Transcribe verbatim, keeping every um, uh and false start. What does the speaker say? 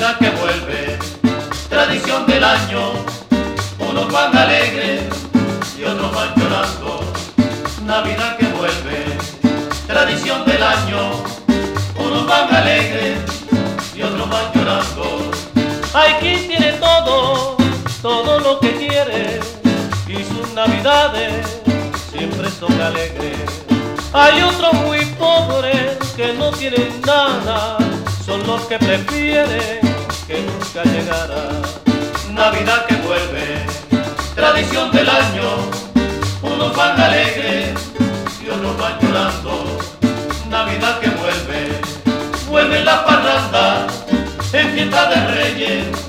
Navidad que vuelve, tradición del año, unos van alegres y otros van llorando. Navidad que vuelve, tradición del año, unos van alegres y otros van llorando. Hay quien tiene todo, todo lo que quiere, y sus navidades siempre son alegres. Hay otros muy pobres que no tienen nada, son los que prefieren que nunca llegara. Navidad que vuelve, tradición del año, unos van alegres y otros van llorando. Navidad que vuelve, vuelven las parrandas en fiesta de Reyes,